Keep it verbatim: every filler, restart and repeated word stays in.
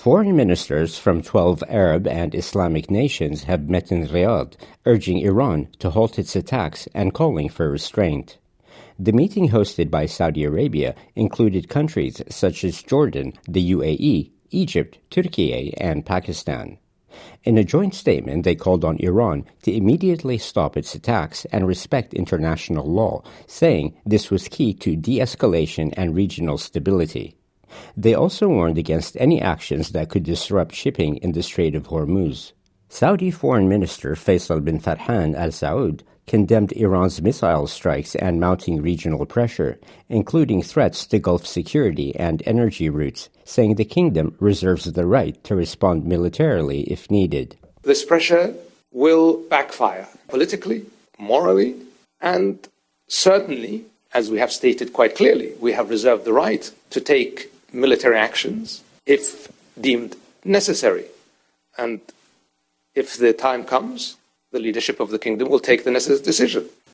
Foreign ministers from twelve Arab and Islamic nations have met in Riyadh, urging Iran to halt its attacks and calling for restraint. The meeting, hosted by Saudi Arabia, included countries such as Jordan, the U A E, Egypt, Turkey, and Pakistan. In a joint statement, they called on Iran to immediately stop its attacks and respect international law, saying this was key to de-escalation and regional stability. They also warned against any actions that could disrupt shipping in the Strait of Hormuz. Saudi Foreign Minister Faisal bin Farhan Al Saud condemned Iran's missile strikes and mounting regional pressure, including threats to Gulf security and energy routes, saying the kingdom reserves the right to respond militarily if needed. This pressure will backfire politically, morally, and certainly, as we have stated quite clearly, we have reserved the right to take military actions if deemed necessary. And if the time comes, the leadership of the kingdom will take the necessary decision.